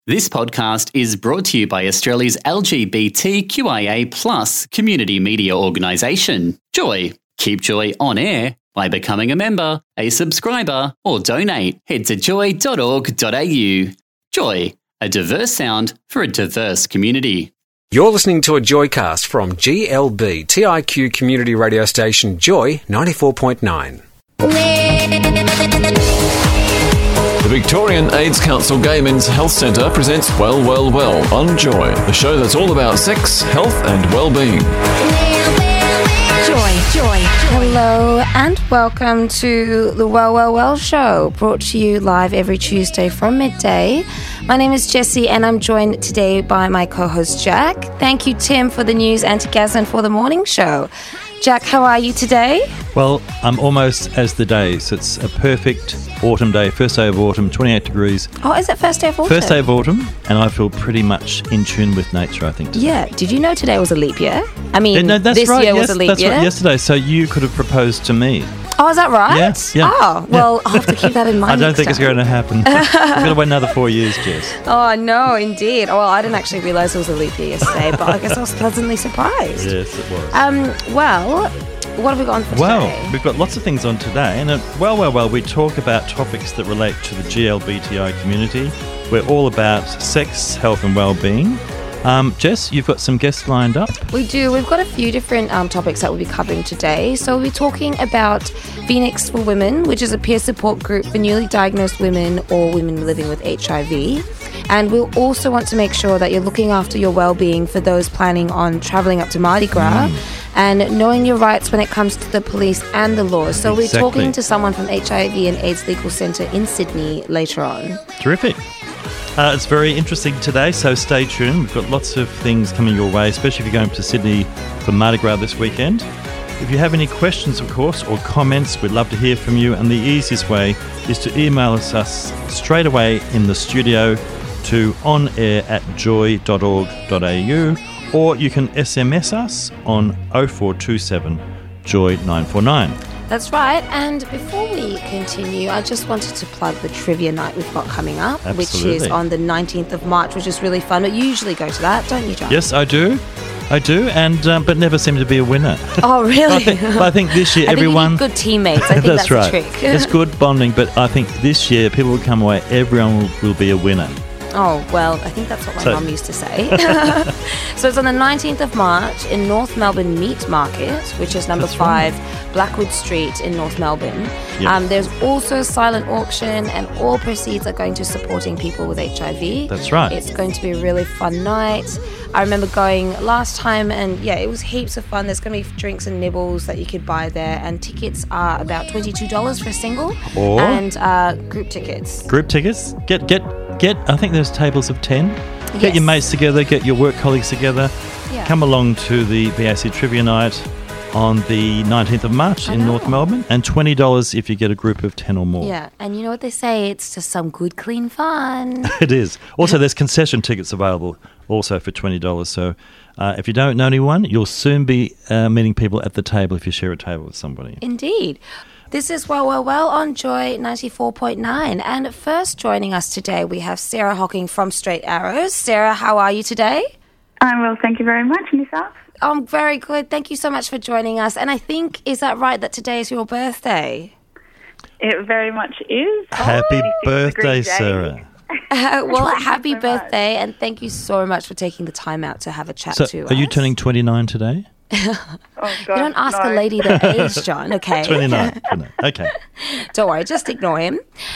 This podcast is brought to you by Australia's LGBTQIA+ community media organisation, Joy. Keep Joy on air by becoming a member, a subscriber, or donate. Head to joy.org.au. Joy, a diverse sound for a diverse community. You're listening to a Joycast from GLB, TIQ community radio station Joy 94.9. The Victorian AIDS Council Gay Men's Health Centre presents Well, Well, Well on Joy, the show that's all about sex, health and well-being. Joy. Hello and welcome to the Well, Well, Well show, brought to you live every Tuesday from midday. My name is Jessie and I'm joined today by my co-host Jack. Thank you, Tim, for the news and to Gazan for the morning show. Jack, how are you today? Well, I'm almost as the days. It's a perfect autumn day, first day of autumn, 28 degrees. Oh, is it first day of autumn? First day of autumn, and I feel pretty much in tune with nature, I think. Today. Yeah. Did you know today was a leap year? I mean, that's this right. year Yes, was a leap that's year? Right. Yesterday, so you could have proposed to me. Oh, is that right? Yeah. Oh, well, I'll have to keep that in mind. I don't think it's going to happen. We've got to wait another 4 years, Jess. Oh, no, indeed. Well, I didn't actually realise it was a leap year yesterday, but I guess I was pleasantly surprised. Yes, it was. Well, what have we got on for today? Well, we've got lots of things on today, and we talk about topics that relate to the GLBTI community. We're all about sex, health and well-being. Jess, you've got some guests lined up. We do. We've got a few different topics that we'll be covering today. So we'll be talking about Phoenix for Women, which is a peer support group for newly diagnosed women or women living with HIV. And we'll also want to make sure that you're looking after your well-being for those planning on travelling up to Mardi Gras and knowing your rights when it comes to the police and the laws. So we're talking to someone from HIV and AIDS Legal Centre in Sydney later on. Terrific. It's very interesting today, so stay tuned. We've got lots of things coming your way, especially if you're going to Sydney for Mardi Gras this weekend. If you have any questions, of course, or comments, we'd love to hear from you. And the easiest way is to email us straight away in the studio to onair@joy.org.au, or you can SMS us on 0427 Joy 949. That's right. And before we continue, I just wanted to plug the trivia night we've got coming up, which is on the 19th of March, which is really fun. But you usually go to that, don't you, John? Yes, I do, and but never seem to be a winner. Oh, really? I think this year everyone... I think you need good teammates. I think that's right. the trick. It's good bonding, but I think this year people will come away, everyone will be a winner. Oh, well, I think that's what my mum used to say. So it's on the 19th of March in North Melbourne Meat Market, which is number 5 Blackwood Street in North Melbourne. Yep. There's also a silent auction, and all proceeds are going to supporting people with HIV. That's right. It's going to be a really fun night. I remember going last time, and it was heaps of fun. There's going to be drinks and nibbles that you could buy there, and tickets are about $22 for a single, and group tickets. Group tickets? Get. I think there's tables of 10. Yes. Get your mates together, get your work colleagues together. Yeah. Come along to the BAC Trivia Night on the 19th of March in North Melbourne, and $20 if you get a group of 10 or more. Yeah, and you know what they say, it's just some good, clean fun. It is. Also, there's concession tickets available also for $20. So if you don't know anyone, you'll soon be meeting people at the table if you share a table with somebody. Indeed. This is Well, Well, Well on Joy 94.9. And first joining us today, we have Sarah Hocking from Straight Arrows. Sarah, how are you today? I'm well, thank you very much. And yourself? I'm very good. Thank you so much for joining us. And I think, is that right, that today is your birthday? It very much is. Happy birthday, Sarah. Well, happy birthday, and thank you so much for taking the time out to have a chat to us. Are you turning 29 today? Oh, God, you don't ask a lady their age, John, okay? 29. Okay. Don't worry, just ignore him.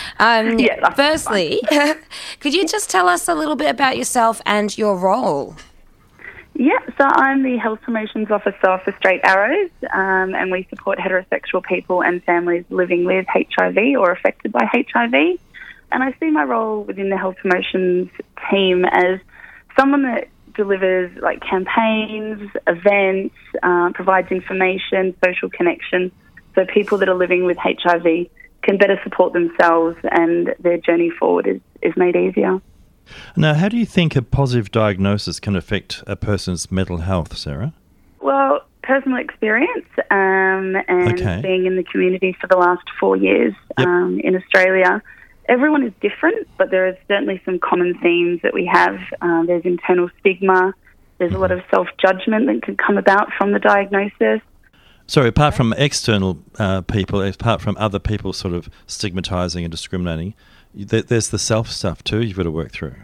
Firstly, could you just tell us a little bit about yourself and your role? Yeah, so I'm the Health Promotions Officer for Straight Arrows, and we support heterosexual people and families living with HIV or affected by HIV. And I see my role within the Health Promotions team as someone that delivers campaigns, events, provides information, social connection, so people that are living with HIV can better support themselves and their journey forward is made easier. Now, how do you think a positive diagnosis can affect a person's mental health, Sarah? Well, personal experience and being in the community for the last 4 years in Australia, everyone is different, but there are certainly some common themes that we have. There's internal stigma. There's a lot of self-judgment that can come about from the diagnosis. So apart from external people, apart from other people sort of stigmatising and discriminating, there's the self stuff too you've got to work through.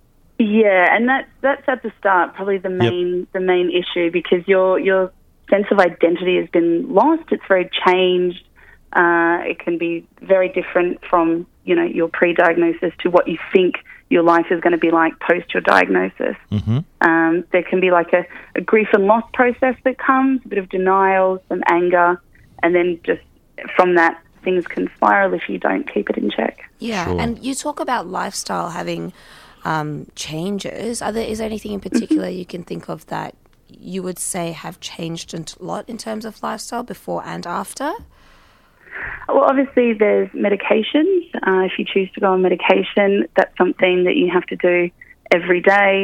Yeah, and that's at the start probably the main issue, because your sense of identity has been lost. It's very changed. It can be very different from, your pre-diagnosis to what you think your life is going to be like post your diagnosis. Mm-hmm. There can be like a grief and loss process that comes, a bit of denial, some anger, and then just from that, things can spiral if you don't keep it in check. Yeah, Sure. And you talk about lifestyle having changes. Is there anything in particular you can think of that you would say have changed a lot in terms of lifestyle before and after? Well, obviously there's medications. If you choose to go on medication, that's something that you have to do every day.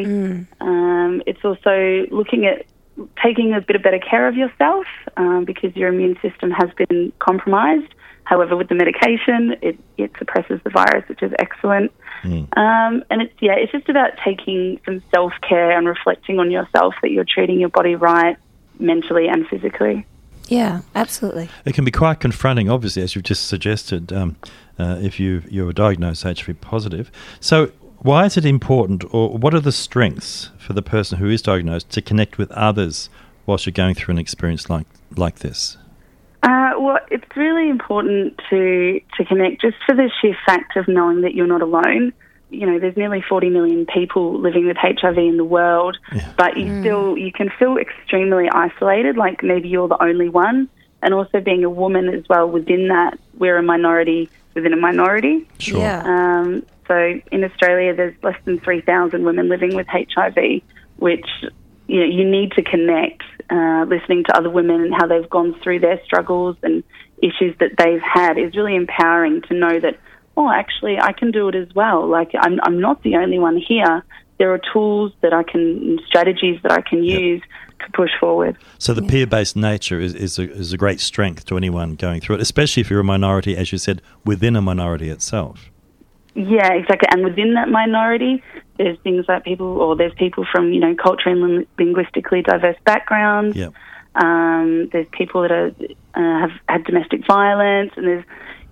It's also looking at taking a bit better care of yourself because your immune system has been compromised. However, with the medication, it suppresses the virus, which is excellent. And it's just about taking some self-care and reflecting on yourself that you're treating your body right mentally and physically. Yeah, absolutely. It can be quite confronting, obviously, as you've just suggested, if you're diagnosed HIV positive. So why is it important, or what are the strengths for the person who is diagnosed to connect with others whilst you're going through an experience like this? Well, it's really important to connect just for the sheer fact of knowing that you're not alone. There's nearly 40 million people living with HIV in the world, but you can feel extremely isolated, like maybe you're the only one. And also being a woman as well, within that, we're a minority within a minority. Sure. Yeah. So in Australia, there's less than 3,000 women living with HIV, which, you need to connect, listening to other women and how they've gone through their struggles and issues that they've had is really empowering to know that, actually, I can do it as well. Like, I'm not the only one here. There are tools strategies that I can use to push forward. So the peer-based nature is a great strength to anyone going through it, especially if you're a minority, as you said, within a minority itself. Yeah, exactly. And within that minority, there's things like there's people from, culturally and linguistically diverse backgrounds. Yep. There's people that have had domestic violence, and there's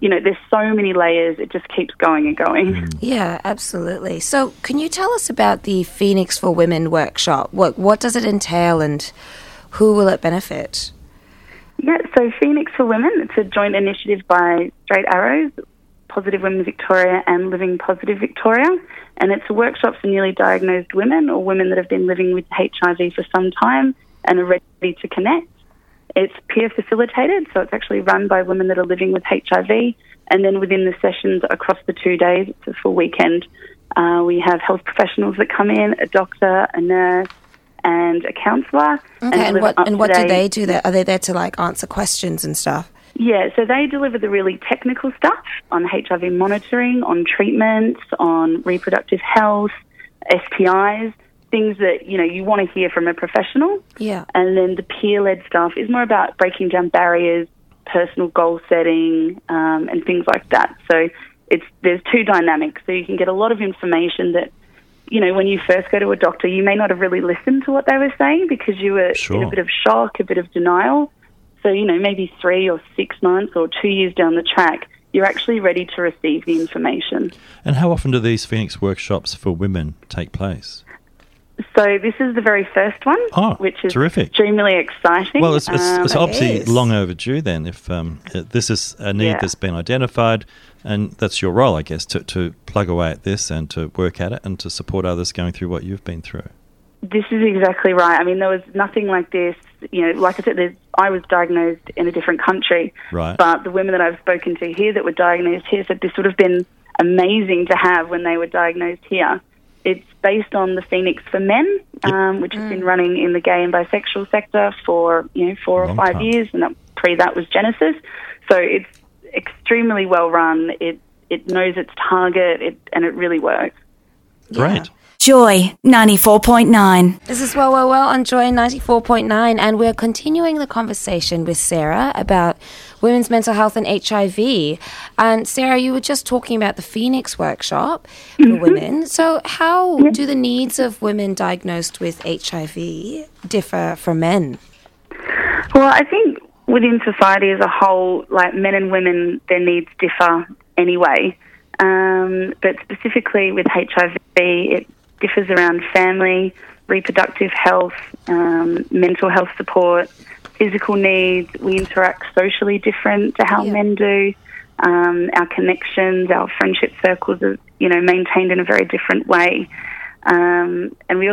so many layers. It just keeps going and going. Yeah, absolutely. So can you tell us about the Phoenix for Women workshop? What does it entail and who will it benefit? Yeah, so Phoenix for Women, it's a joint initiative by Straight Arrows, Positive Women Victoria and Living Positive Victoria, and it's a workshop for newly diagnosed women or women that have been living with HIV for some time and are ready to connect. It's peer facilitated, so it's actually run by women that are living with HIV, and then within the sessions across the 2 days, it's a full weekend, we have health professionals that come in, a doctor, a nurse, and a counsellor. Okay, and what do they do there? Are they there to answer questions and stuff? Yeah, so they deliver the really technical stuff on HIV monitoring, on treatments, on reproductive health, STIs, things that, you want to hear from a professional. Yeah. And then the peer-led stuff is more about breaking down barriers, personal goal setting, and things like that. So there's two dynamics. So you can get a lot of information that, when you first go to a doctor, you may not have really listened to what they were saying because you were in a bit of shock, a bit of denial. So, maybe 3 or 6 months or 2 years down the track, you're actually ready to receive the information. And how often do these Phoenix workshops for women take place? So this is the very first one, which is terrific. Extremely exciting. Well, it's obviously long overdue then if this is a need that's been identified, and that's your role, I guess, to plug away at this and to work at it and to support others going through what you've been through. This is exactly right. I mean, there was nothing like this. Like I said, I was diagnosed in a different country. Right. But the women that I've spoken to here that were diagnosed here said this would have been amazing to have when they were diagnosed here. It's based on the Phoenix for Men, which has been running in the gay and bisexual sector for 4 or 5 years, and that was Genesis. So it's extremely well run. It knows its target, and it really works. Great. Joy 94.9. This is Well on Joy 94.9, and we're continuing the conversation with Sarah about women's mental health and HIV. And Sarah, you were just talking about the Phoenix workshop for women. So how do the needs of women diagnosed with HIV differ from men? Well, I think within society as a whole, like men and women, their needs differ anyway. But specifically with HIV, it differs around family, reproductive health, mental health support, physical needs. We interact socially different to how men do. Our connections, our friendship circles are, maintained in a very different way. And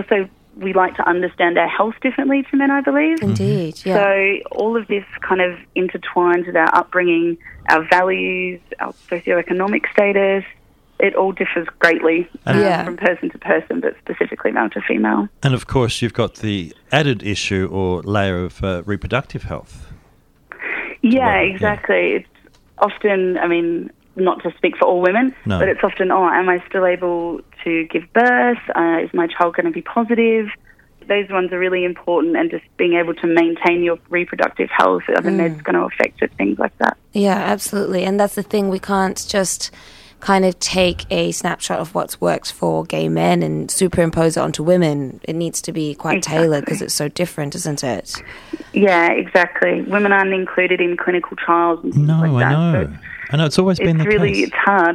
we like to understand our health differently to men, I believe. Indeed, yeah. So all of this kind of intertwines with our upbringing, our values, our socioeconomic status. It all differs greatly from person to person, but specifically male to female. And of course, you've got the added issue or layer of reproductive health. Yeah, exactly. It's often, not to speak for all women, but it's often, am I still able to give birth? Is my child going to be positive? Those ones are really important, and just being able to maintain your reproductive health, are the meds going to affect it, things like that. Yeah, absolutely. And that's the thing, we can't just kind of take a snapshot of what's worked for gay men and superimpose it onto women. It needs to be quite tailored because it's so different, isn't it? Yeah, exactly. Women aren't included in clinical trials and things like that. I know, it's always been the case. It's hard.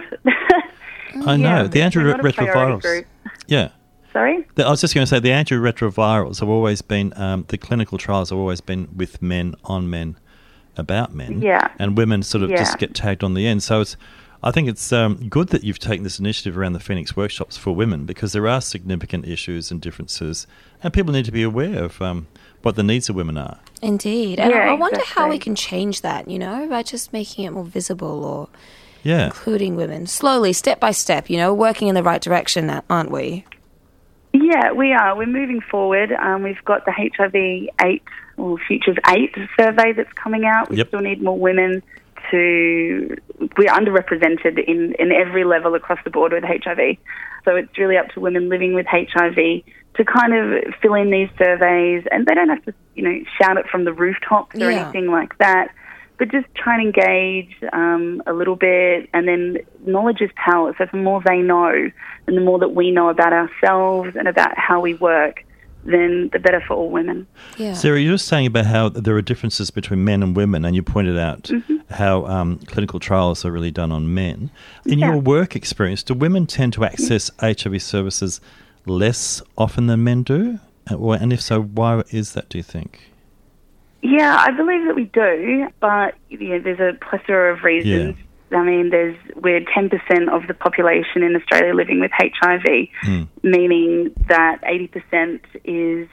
I know. The antiretrovirals. Yeah. Sorry? I was just going to say the antiretrovirals have always been, the clinical trials have always been with men, on men, about men. Yeah. And women sort of just get tagged on the end. So I think it's good that you've taken this initiative around the Phoenix workshops for women, because there are significant issues and differences, and people need to be aware of what the needs of women are. Indeed. And I wonder how we can change that, by just making it more visible or including women. Slowly, step by step, working in the right direction, aren't we? Yeah, we are. We're moving forward. We've got the HIV 8, or Futures 8 survey that's coming out. We still need more women we're underrepresented in every level across the board with HIV. So it's really up to women living with HIV to kind of fill in these surveys, and they don't have to, shout it from the rooftops or anything like that, but just try and engage a little bit. And then knowledge is power. So the more they know, and the more that we know about ourselves and about how we work, then the better for all women. Yeah. Sarah, you're just saying about how there are differences between men and women, and you pointed out how clinical trials are really done on men. In your work experience, do women tend to access HIV services less often than men do? And if so, why is that, do you think? Yeah, I believe that we do, but there's a plethora of reasons. We're 10% of the population in Australia living with HIV, meaning that 80% is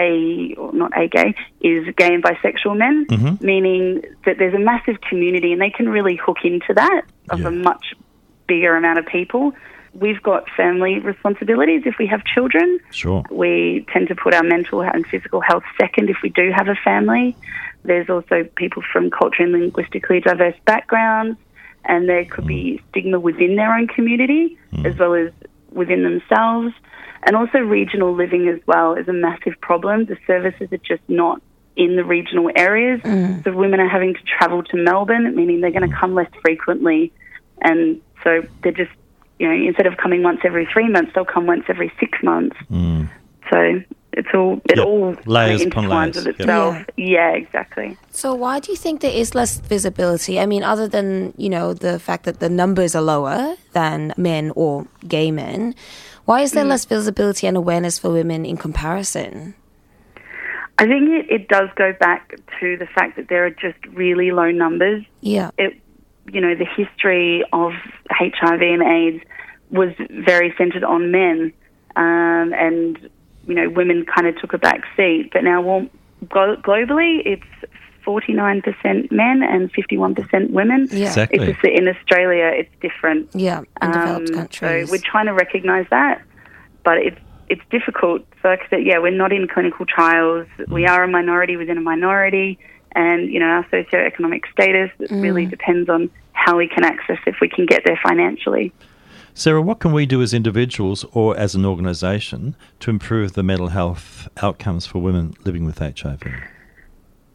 is gay and bisexual men, meaning that there's a massive community, and they can really hook into that of a much bigger amount of people. We've got family responsibilities if we have children. Sure. We tend to put our mental and physical health second if we do have a family. There's also people from culturally and linguistically diverse backgrounds, and there could be stigma within their own community as well as within themselves. And also regional living as well is a massive problem. The services are just not in the regional areas. So women are having to travel to Melbourne, meaning they're going to come less frequently. And so they're just, instead of coming once every 3 months, they'll come once every 6 months. So it all layers intertwines upon layers with itself. Yeah, exactly. So why do you think there is less visibility? I mean, other than, the fact that the numbers are lower than men or gay men, why is there less visibility and awareness for women in comparison? I think it does go back to the fact that there are just really low numbers. Yeah. The history of HIV and AIDS was very centred on men, and women kind of took a back seat. But now, globally, it's 49% men and 51% women. Yeah. Exactly. It's just that in Australia, it's different. Yeah, in developed countries. So we're trying to recognise that, but it's difficult. So like I said, we're not in clinical trials. We are a minority within a minority, and, our socioeconomic status really depends on how we can access, if we can get there financially. Sarah, what can we do as individuals or as an organisation to improve the mental health outcomes for women living with HIV?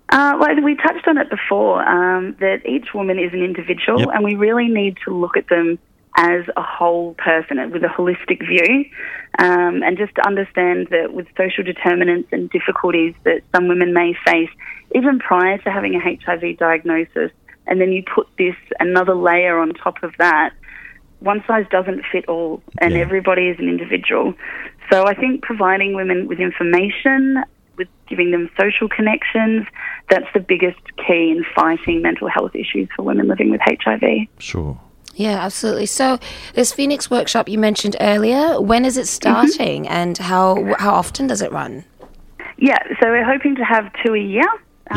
Well, we touched on it before, that each woman is an individual, Yep. and we really need to look at them as a whole person with a holistic view, and just to understand that with social determinants and difficulties that some women may face, even prior to having a HIV diagnosis, and then you put this another layer on top of that, one size doesn't fit all, and everybody is an individual. So I think providing women with information, with giving them social connections, that's the biggest key in fighting mental health issues for women living with HIV. Sure. Yeah, absolutely. So this Phoenix workshop you mentioned earlier, when is it starting and how often does it run? Yeah, so we're hoping to have 2 a year.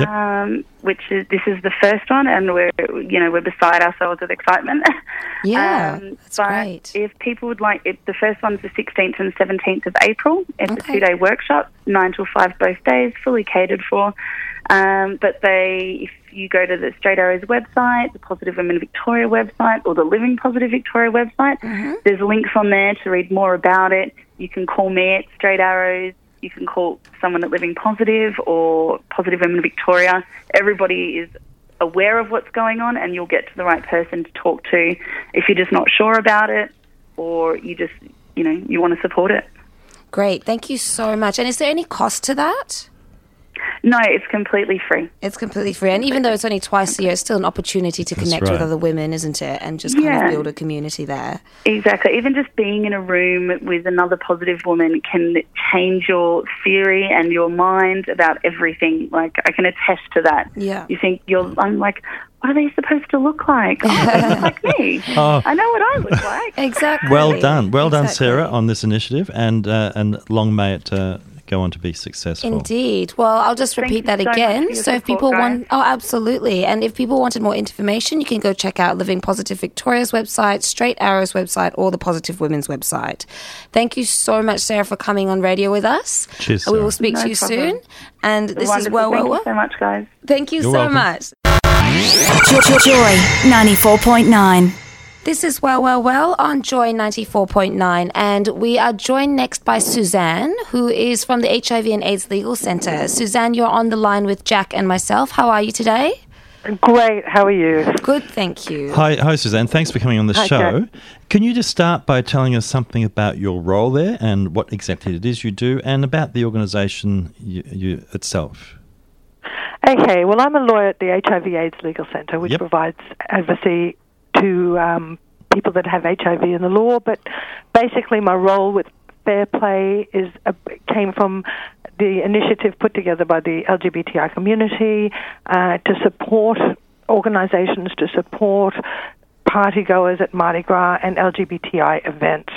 This is the first one, and we're beside ourselves with excitement. Yeah, that's but great. If people would like, the first one's the 16th and 17th of April. It's a 2-day workshop, 9 till 5 both days, fully catered for. But if you go to the Straight Arrows website, the Positive Women Victoria website, or the Living Positive Victoria website, there's links on there to read more about it. You can call me at Straight Arrows. You can call someone at Living Positive or Positive Women Victoria. Everybody is aware of what's going on, and you'll get to the right person to talk to if you're just not sure about it, or you just, you want to support it. Great. Thank you so much. And is there any cost to that? No, it's completely free. It's completely free. And even though it's only twice a year, it's still an opportunity to connect with other women, isn't it? And just kind of build a community there. Exactly. Even just being in a room with another positive woman can change your theory and your mind about everything. Like, I can attest to that. Yeah. You think I'm like, what are they supposed to look like? Oh, they look like me. I know what I look like. Exactly. Well done. Well done, Sarah, on this initiative, and long may it go on to be successful. Indeed. Well, I'll just repeat that again. So if people want... Oh, absolutely. And if people wanted more information, you can go check out Living Positive Victoria's website, Straight Arrow's website, or the Positive Women's website. Thank you so much, Sarah, for coming on radio with us. Cheers, We will Sarah. speak to you soon. And this is Well. Thank you so much, guys. Thank you You're so welcome. much. Joy 94.9. This is Well on Joy 94.9, and we are joined next by Suzanne, who is from the HIV and AIDS Legal Centre. Suzanne, you're on the line with Jack and myself. How are you today? Great. How are you? Good, thank you. Hi, Suzanne. Thanks for coming on the show. Jack. Can you just start by telling us something about your role there and what exactly it is you do, and about the organisation you itself? Okay. Well, I'm a lawyer at the HIV/AIDS Legal Centre, which provides advocacy to people that have HIV in the law. But basically, my role with Fair Play came from the initiative put together by the LGBTI community to support organisations, to support partygoers at Mardi Gras and LGBTI events.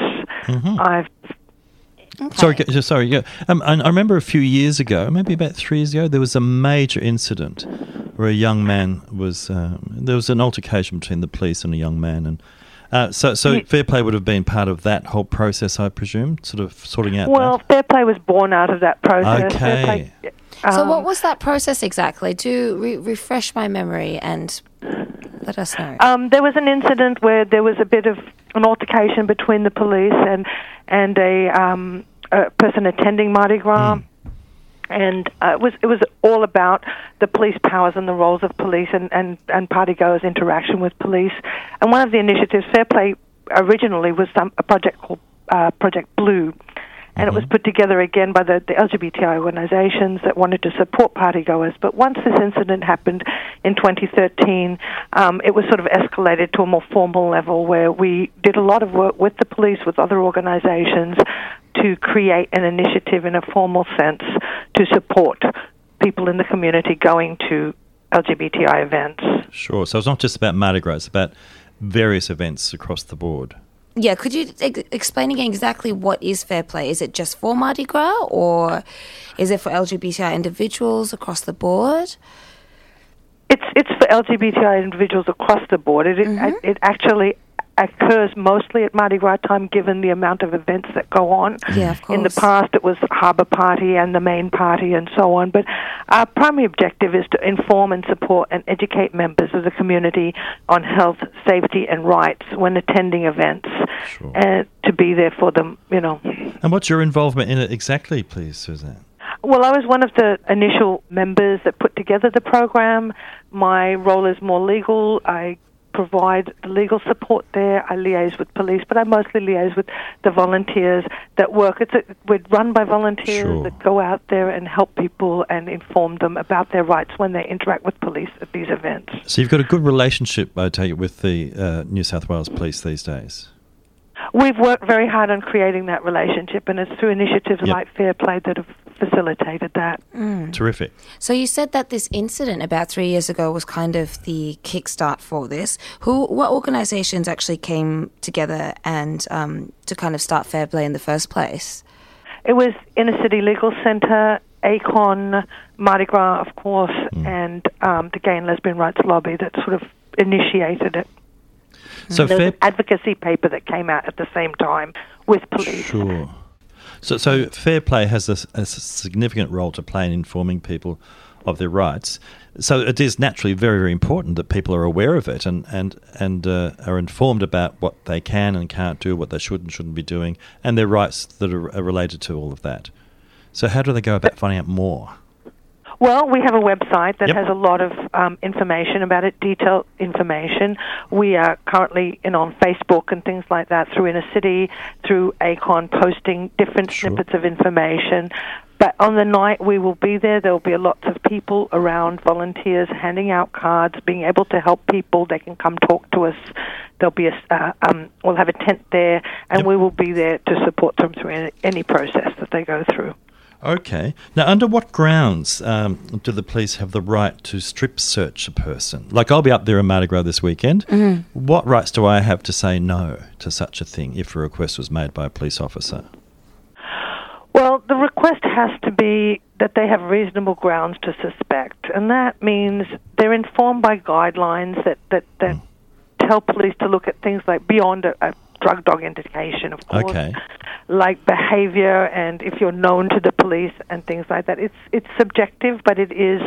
Sorry. Yeah. I remember a few years ago, maybe about 3 years ago, there was a major incident where a young man was... there was an altercation between the police and a young man, and so Fair Play would have been part of that whole process, I presume, sort of sorting out Well, that? Fair Play was born out of that process. Okay. Fair Play, So what was that process exactly? Do refresh my memory and let us know. There was an incident where there was a bit of an altercation between the police and a person attending Mardi Gras. And it was all about the police powers and the roles of police and partygoers' interaction with police. And one of the initiatives, Fair Play, originally was a project called Project Blue. And it was put together again by the LGBTI organizations that wanted to support partygoers. But once this incident happened in 2013, it was sort of escalated to a more formal level where we did a lot of work with the police, with other organizations, to create an initiative in a formal sense to support people in the community going to LGBTI events. Sure. So it's not just about Mardi Gras, it's about various events across the board. Yeah, could you explain again exactly what is Fair Play? Is it just for Mardi Gras, or is it for LGBTI individuals across the board? It's for LGBTI individuals across the board. It actually occurs mostly at Mardi Gras time, given the amount of events that go on. Yeah, of course. In the past, it was Harbour Party and the main party and so on. But our primary objective is to inform and support and educate members of the community on health, safety, and rights when attending events, and to be there for them, And what's your involvement in it exactly, please, Suzanne? Well, I was one of the initial members that put together the program. My role is more legal. I provide the legal support there. I liaise with police, but I mostly liaise with the volunteers that work. We're run by volunteers that go out there and help people and inform them about their rights when they interact with police at these events. So you've got a good relationship, I take it, with the New South Wales Police these days? We've worked very hard on creating that relationship, and it's through initiatives like Fair Play that have facilitated that. Terrific. So you said that this incident about 3 years ago was kind of the kickstart for this. What organisations actually came together and to kind of start Fair Play in the first place? It was Inner City Legal Centre, ACON, Mardi Gras, of course, and the Gay and Lesbian Rights Lobby that sort of initiated it. So there was an advocacy paper that came out at the same time with police. Sure. So Fair Play has a significant role to play in informing people of their rights. So it is naturally very, very important that people are aware of it and are informed about what they can and can't do, what they should and shouldn't be doing, and their rights that are related to all of that. So how do they go about finding out more? Well, we have a website that has a lot of information about it, detailed information. We are currently on Facebook and things like that through Inner City, through ACON, posting different snippets of information. But on the night we will be there. There will be lots of people around, volunteers handing out cards, being able to help people. They can come talk to us. There'll be we'll have a tent there, and we will be there to support them through any process that they go through. Okay. Now, under what grounds do the police have the right to strip search a person? Like, I'll be up there in Mardi Gras this weekend. Mm-hmm. What rights do I have to say no to such a thing if a request was made by a police officer? Well, the request has to be that they have reasonable grounds to suspect, and that means they're informed by guidelines that tell police to look at things like beyond a drug dog indication, of course. Okay. Like behavior, and if you're known to the police and things like that. It's subjective, but it is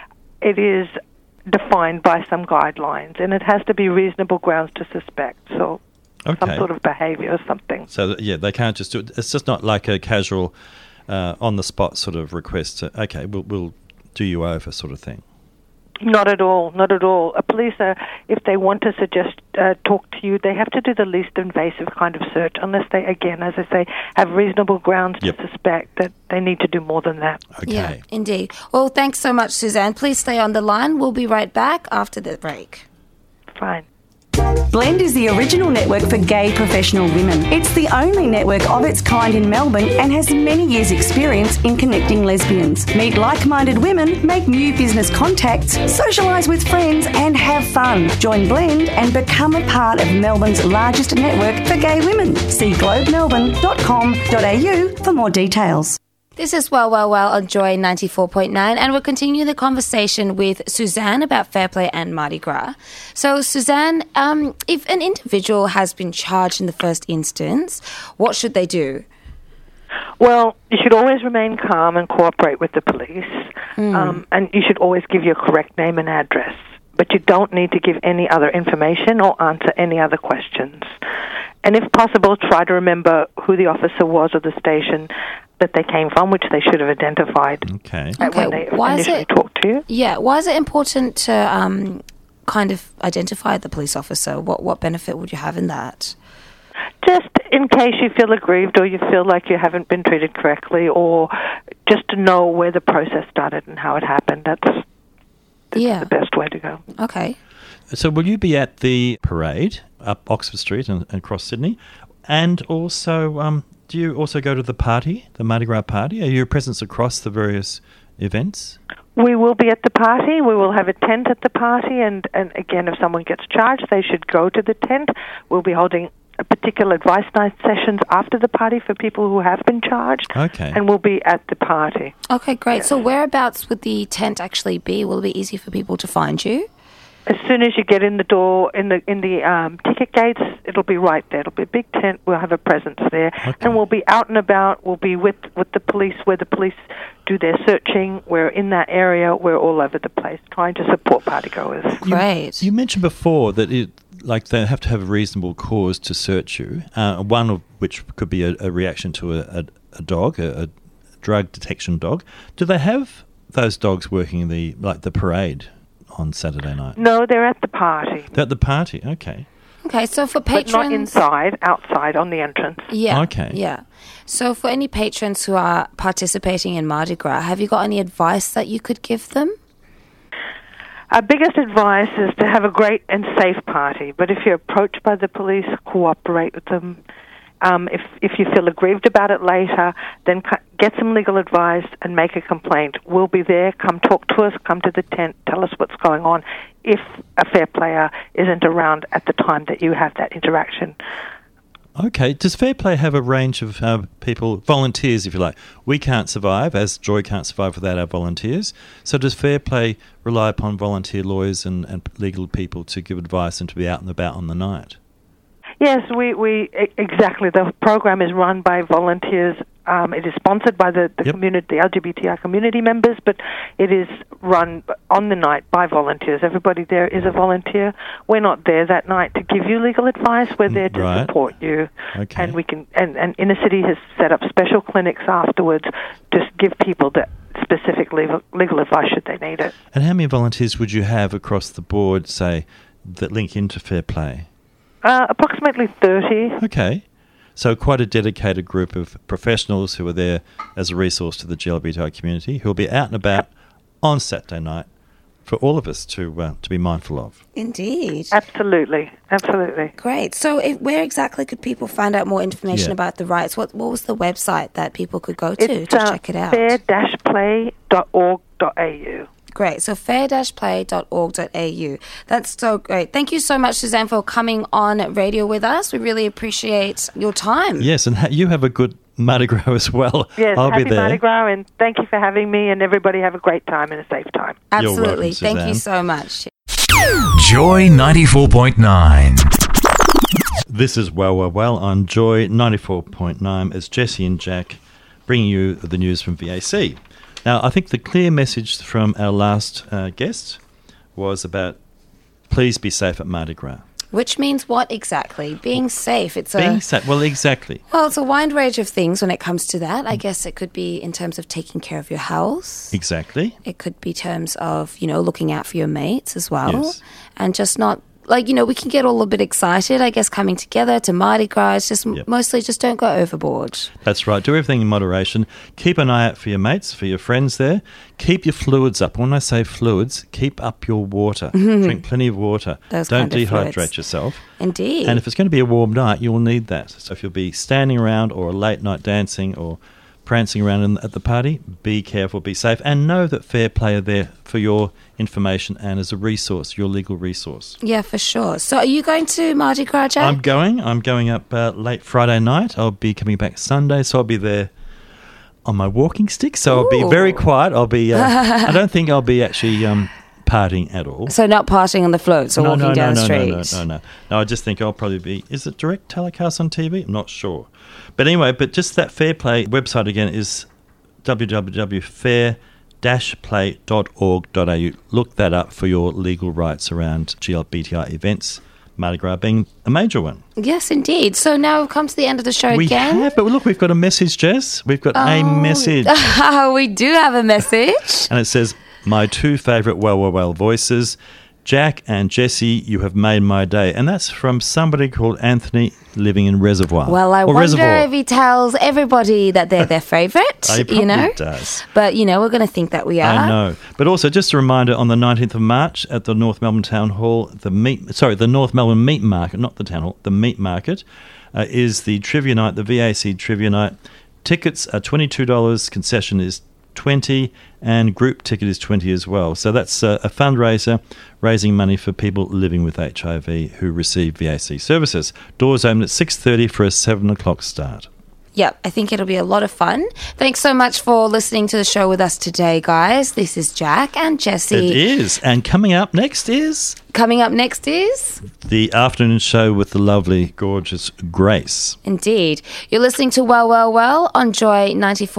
defined by some guidelines, and it has to be reasonable grounds to suspect. So some sort of behavior or something. So they can't just do it. It's just not like a casual, on the spot sort of request. We'll do you over sort of thing. Not at all, not at all. A police, if they want to talk to you, they have to do the least invasive kind of search, unless they, again, as I say, have reasonable grounds to suspect that they need to do more than that. Okay. Yeah, indeed. Well, thanks so much, Suzanne. Please stay on the line. We'll be right back after the break. Fine. Blend is the original network for gay professional women. It's the only network of its kind in Melbourne and has many years' experience in connecting lesbians. Meet like-minded women, make new business contacts, socialise with friends and have fun. Join Blend and become a part of Melbourne's largest network for gay women. See globemelbourne.com.au for more details. This is Well on Joy 94.9, and we'll continue the conversation with Suzanne about Fair Play and Mardi Gras. So, Suzanne, if an individual has been charged in the first instance, what should they do? Well, you should always remain calm and cooperate with the police, and you should always give your correct name and address. But you don't need to give any other information or answer any other questions. And if possible, try to remember who the officer was or the station that they came from, which they should have identified when they initially talked to you. Yeah, why is it important to kind of identify the police officer? What benefit would you have in that? Just in case you feel aggrieved or you feel like you haven't been treated correctly, or just to know where the process started and how it happened. That's the best way to go. Okay. So will you be at the parade up Oxford Street and across Sydney? And also, do you also go to the party, the Mardi Gras party? Are you a presence across the various events? We will be at the party. We will have a tent at the party. And again, if someone gets charged, they should go to the tent. We'll be holding a particular advice night sessions after the party for people who have been charged. Okay. And we'll be at the party. Okay, great. So whereabouts would the tent actually be? Will it be easy for people to find you? As soon as you get in the door, in the ticket gates, it'll be right there. It'll be a big tent. We'll have a presence there. Okay. And we'll be out and about. We'll be with the police where the police do their searching. We're in that area. We're all over the place trying to support partygoers. Great. You mentioned before that they have to have a reasonable cause to search you, one of which could be a reaction to a dog, drug detection dog. Do they have those dogs working in the parade on Saturday night? No, they're at the party. They're at the party, okay. Okay, so for patrons... But not inside, outside on the entrance. Yeah. Okay. Yeah. So for any patrons who are participating in Mardi Gras, have you got any advice that you could give them? Our biggest advice is to have a great and safe party. But if you're approached by the police, cooperate with them. If you feel aggrieved about it later, then get some legal advice and make a complaint. We'll be there. Come talk to us. Come to the tent. Tell us what's going on if a fair player isn't around at the time that you have that interaction. Okay. Does Fair Play have a range of people, volunteers, if you like? We can't survive, as Joy can't survive without our volunteers. So does Fair Play rely upon volunteer lawyers and legal people to give advice and to be out and about on the night? Yes, we exactly. The program is run by volunteers. It is sponsored by the community, the LGBTI community members, but it is run on the night by volunteers. Everybody there is a volunteer. We're not there that night to give you legal advice. We're there to support you. Okay. And we can. And Inner City has set up special clinics afterwards to give people the specific legal advice should they need it. And how many volunteers would you have across the board, say, that link into Fair Play? Approximately 30. Okay. So quite a dedicated group of professionals who are there as a resource to the GLBTI community, who will be out and about on Saturday night for all of us to be mindful of. Indeed. Absolutely. Absolutely. Great. So where exactly could people find out more information about the rights? What was the website that people could go to check it out? fair-play.org.au. Great. So fair-play.org.au. That's so great. Thank you so much, Suzanne, for coming on radio with us. We really appreciate your time. Yes, and you have a good Mardi Gras as well. Yes, I'll happy be there. Mardi Gras, and thank you for having me, and everybody have a great time and a safe time. Absolutely. You're welcome, Thank you Suzanne. so much. Joy 94.9. This is Well on Joy 94.9 as Jesse and Jack bringing you the news from VAC. Now, I think the clear message from our last guest was about please be safe at Mardi Gras. Which means what exactly? Being safe. Being safe. Well, exactly. Well, it's a wide range of things when it comes to that. I guess it could be in terms of taking care of your house. Exactly. It could be terms of, looking out for your mates as well. Yes. And just not, we can get all a bit excited, I guess, coming together to Mardi Gras. It's just mostly just don't go overboard. That's right. Do everything in moderation. Keep an eye out for your mates, for your friends there. Keep your fluids up. When I say fluids, keep up your water. Drink plenty of water. Don't dehydrate yourself. Indeed. And if it's going to be a warm night, you will need that. So if you'll be standing around or a late night dancing or prancing around at the party, be careful, be safe, and know that Fair Play are there for your information and as a resource, your legal resource. Yeah, for sure. So are you going to Mardi Gras, Jack? I'm going up late Friday night. I'll be coming back Sunday, so I'll be there on my walking stick. So I'll be very quiet. I'll be. I don't think I'll be actually partying at all. So not partying on the floats or walking down the street? No, I just think I'll probably be... Is it direct telecast on TV? I'm not sure. But anyway, just that Fair Play website again is www.fair-play.org.au. Look that up for your legal rights around GLBTI events, Mardi Gras being a major one. Yes, indeed. So now we've come to the end of the show again. We have, but look, we've got a message, Jess. We've got a message. We do have a message. And it says... My two favourite well voices, Jack and Jesse, you have made my day. And that's from somebody called Anthony living in Reservoir. Well, I wonder if he tells everybody that they're their favourite, He probably does. But, we're going to think that we are. I know. But also, just a reminder, on the 19th of March at the North Melbourne Town Hall, the North Melbourne Meat Market, not the Town Hall, the Meat Market, is the Trivia Night, the VAC Trivia Night. Tickets are $22, concession is $20, and group ticket is $20 as well. So that's a fundraiser raising money for people living with HIV who receive VAC services. Doors open at 6:30 for a 7 o'clock start. Yep, I think it'll be a lot of fun. Thanks so much for listening to the show with us today, guys. This is Jack and Jesse. It is. And coming up next is... the afternoon show with the lovely, gorgeous Grace. Indeed. You're listening to Well on Joy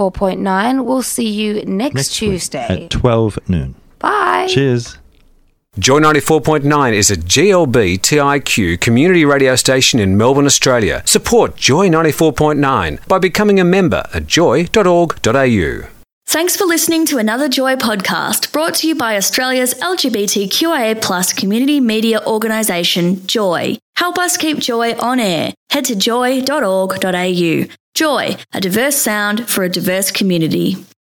94.9. We'll see you next Tuesday. At 12 noon. Bye. Cheers. Joy 94.9 is a GLB TIQ community radio station in Melbourne, Australia. Support Joy 94.9 by becoming a member at joy.org.au. Thanks for listening to another Joy podcast brought to you by Australia's LGBTQIA+ community media organisation, Joy. Help us keep Joy on air. Head to joy.org.au. Joy, a diverse sound for a diverse community.